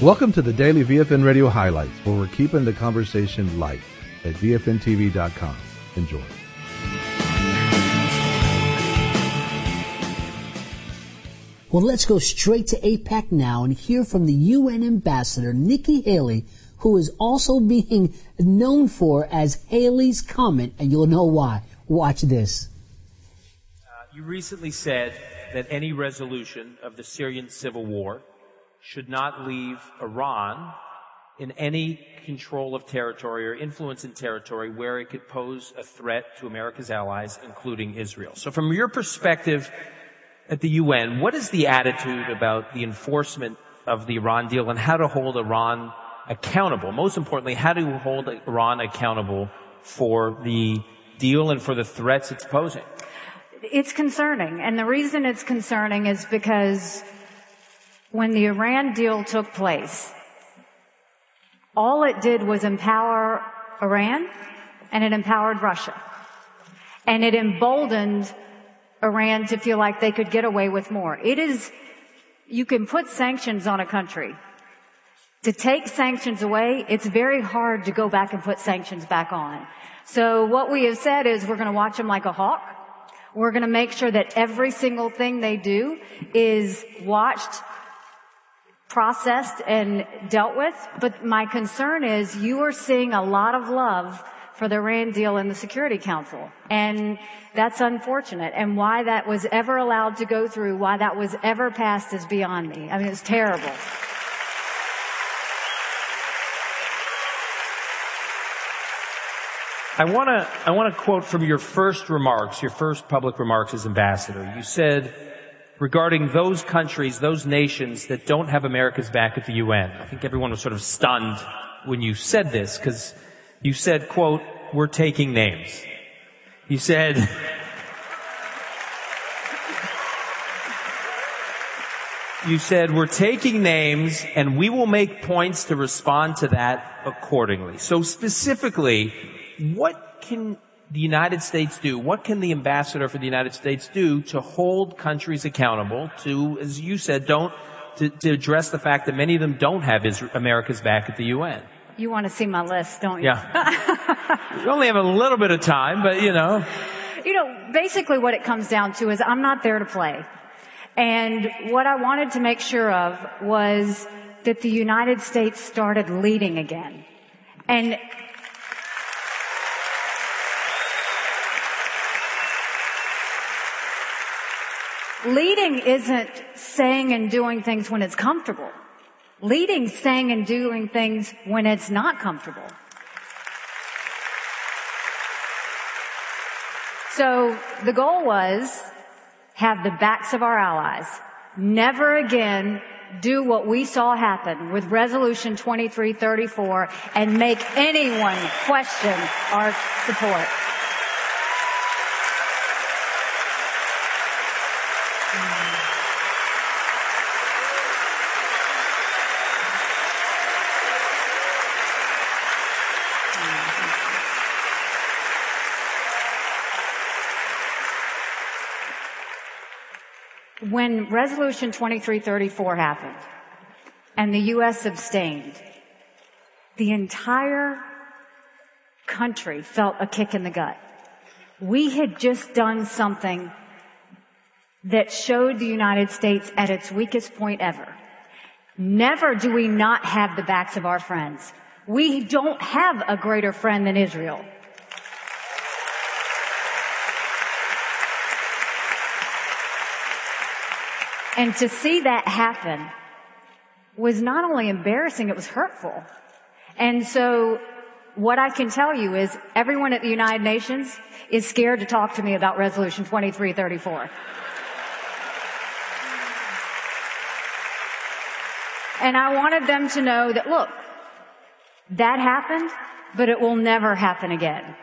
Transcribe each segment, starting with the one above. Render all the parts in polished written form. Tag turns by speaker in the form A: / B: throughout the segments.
A: Welcome to the Daily VFN Radio Highlights, where we're keeping the conversation light at VFNTV.com. Enjoy.
B: Well, let's go straight to AIPAC now and hear from the UN Ambassador, Nikki Haley, who is also being known for as Haley's Comet, and you'll know why. Watch this.
C: You recently said that any resolution of the Syrian civil war should not leave Iran in any control of territory or influence in territory where it could pose a threat to America's allies, including Israel. So from your perspective at the UN, what is the attitude about the enforcement of the Iran deal and how to hold Iran accountable? Most importantly, how to hold Iran accountable for the deal and for the threats it's posing?
D: It's concerning. And the reason it's concerning is because when the Iran deal took place, all it did was empower Iran and it empowered Russia. And it emboldened Iran to feel like they could get away with more. You can put sanctions on a country. To take sanctions away, it's very hard to go back and put sanctions back on. So what we have said is we're going to watch them like a hawk. We're going to make sure that every single thing they do is watched, processed, and dealt with. But my concern is you are seeing a lot of love for the Iran deal in the Security Council. And that's unfortunate. And why that was ever allowed to go through, why that was ever passed is beyond me. I mean, it's terrible.
C: I want to quote from your first remarks, your first public remarks as ambassador. You said regarding those countries, those nations that don't have America's back at the UN. I think everyone was sort of stunned when you said this because you said, quote, "We're taking names." You said, "We're taking names and we will make points to respond to that accordingly." So specifically, what can the United States do? What can the ambassador for the United States do to hold countries accountable to, as you said, to address the fact that many of them don't have America's back at the UN?
D: You want to see my list, don't you?
C: Yeah. We only have a little bit of time, but you know.
D: Basically what it comes down to is I'm not there to play. And what I wanted to make sure of was that the United States started leading again. And leading isn't saying and doing things when it's comfortable. Leading, saying and doing things when it's not comfortable. So the goal was have the backs of our allies. Never again do what we saw happen with Resolution 2334 and make anyone question our support. When Resolution 2334 happened and the U.S. abstained, the entire country felt a kick in the gut. We had just done something that showed the United States at its weakest point ever. Never do we not have the backs of our friends. We don't have a greater friend than Israel. And to see that happen was not only embarrassing, it was hurtful. And so what I can tell you is everyone at the United Nations is scared to talk to me about Resolution 2334. And I wanted them to know that, look, that happened, but it will never happen again.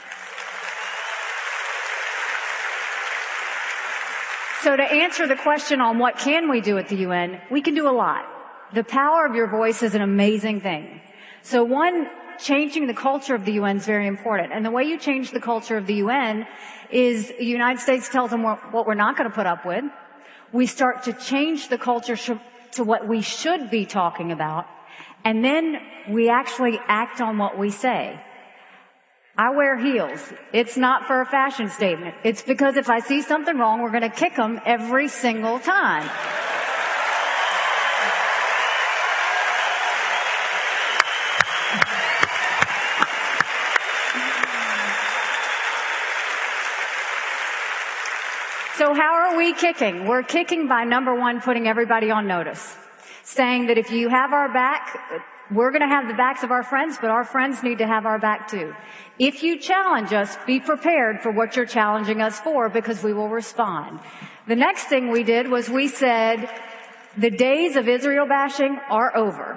D: So to answer the question on what can we do at the UN, we can do a lot. The power of your voice is an amazing thing. So one, changing the culture of the UN is very important. And the way you change the culture of the UN is the United States tells them what we're not going to put up with. We start to change the culture to what we should be talking about, and then we actually act on what we say. I wear heels. It's not for a fashion statement. It's because if I see something wrong, we're going to kick them every single time. So how are we kicking? We're kicking by, number one, putting everybody on notice. Saying that if you have our back, we're going to have the backs of our friends, but our friends need to have our back too. If you challenge us, be prepared for what you're challenging us for, because we will respond. The next thing we did was we said, the days of Israel bashing are over.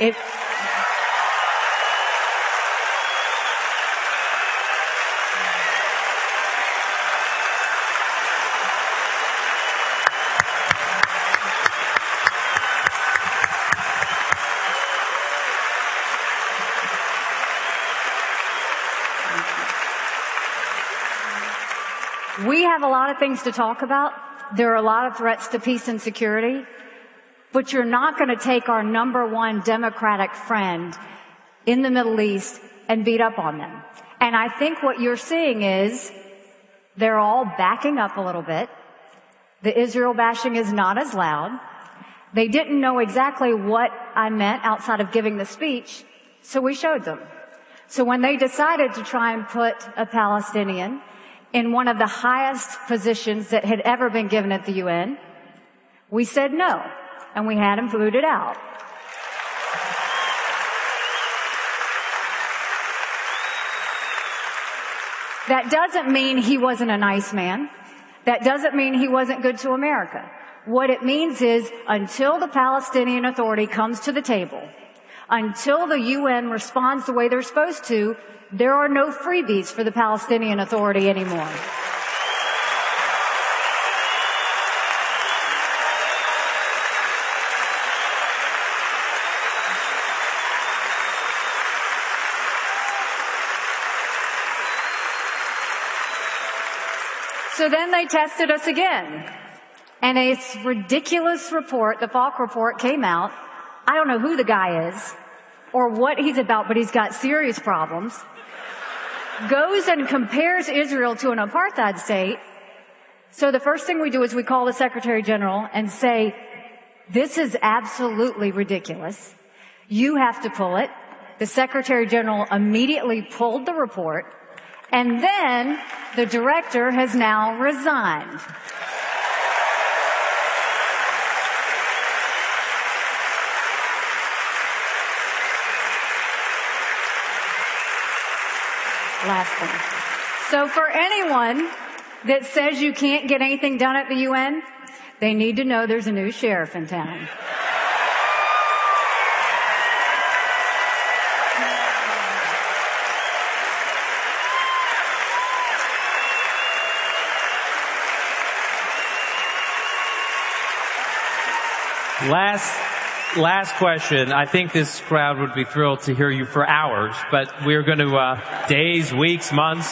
D: We have a lot of things to talk about. There are a lot of threats to peace and security, but you're not going to take our number one Democratic friend in the Middle East and beat up on them. And I think what you're seeing is they're all backing up a little bit. The Israel bashing is not as loud. They didn't know exactly what I meant outside of giving the speech, so we showed them. So when they decided to try and put a Palestinian in one of the highest positions that had ever been given at the UN, we said no, and we had him booted out. That doesn't mean he wasn't a nice man. That doesn't mean he wasn't good to America. What it means is, until the Palestinian Authority comes to the table, until the UN responds the way they're supposed to, there are no freebies for the Palestinian Authority anymore. So then they tested us again. And a ridiculous report, the Falk report, came out. I don't know who the guy is or what he's about, but he's got serious problems. Goes and compares Israel to an apartheid state. So the first thing we do is we call the Secretary General and say, this is absolutely ridiculous. You have to pull it. The Secretary General immediately pulled the report. And then the director has now resigned. Last thing. So for anyone that says you can't get anything done at the UN, they need to know there's a new sheriff in town.
C: Last question. I think this crowd would be thrilled to hear you for hours, but we're going to, days, weeks, months.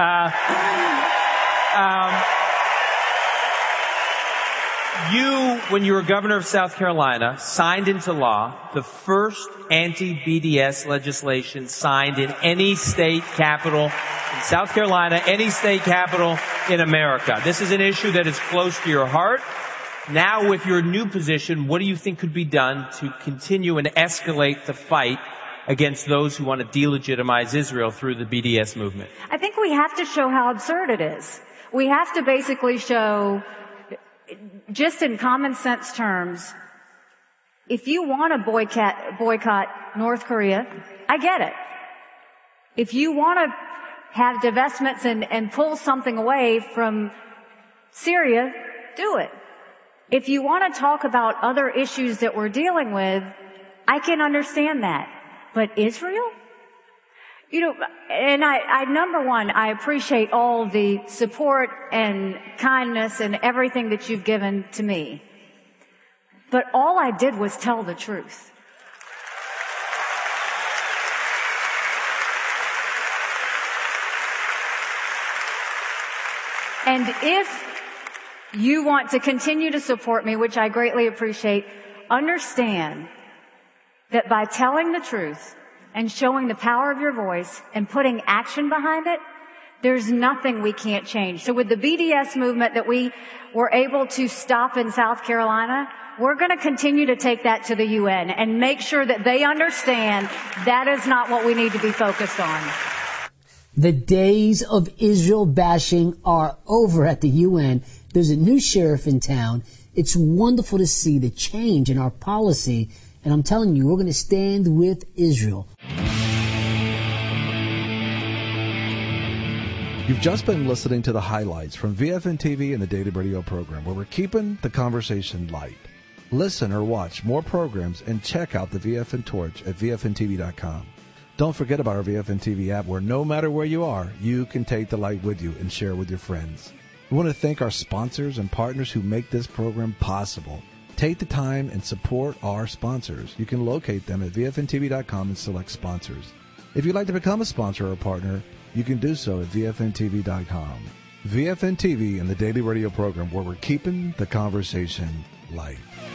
C: You, when you were governor of South Carolina, signed into law the first anti-BDS legislation signed in any state capital in South Carolina, any state capital in America. This is an issue that is close to your heart. Now, with your new position, what do you think could be done to continue and escalate the fight against those who want to delegitimize Israel through the BDS movement?
D: I think we have to show how absurd it is. We have to basically show, just in common sense terms, if you want to boycott North Korea, I get it. If you want to have divestments and pull something away from Syria, do it. If you want to talk about other issues that we're dealing with, I can understand that. But Israel? You know, and number one, I appreciate all the support and kindness and everything that you've given to me. But all I did was tell the truth. And if you want to continue to support me, which I greatly appreciate, understand that by telling the truth and showing the power of your voice and putting action behind it, there's nothing we can't change. So with the BDS movement that we were able to stop in South Carolina, we're going to continue to take that to the UN and make sure that they understand that is not what we need to be focused on.
B: The days of Israel bashing are over at the UN. There's a new sheriff in town. It's wonderful to see the change in our policy. And I'm telling you, we're going to stand with Israel.
A: You've just been listening to the highlights from VFN TV and the Daily Radio program, where we're keeping the conversation light. Listen or watch more programs and check out the VFN Torch at VFNTV.com. Don't forget about our VFN TV app, where no matter where you are, you can take the light with you and share with your friends. We want to thank our sponsors and partners who make this program possible. Take the time and support our sponsors. You can locate them at VFNTV.com and select sponsors. If you'd like to become a sponsor or a partner, you can do so at VFNTV.com. VFN TV and the Daily Radio program, where we're keeping the conversation light.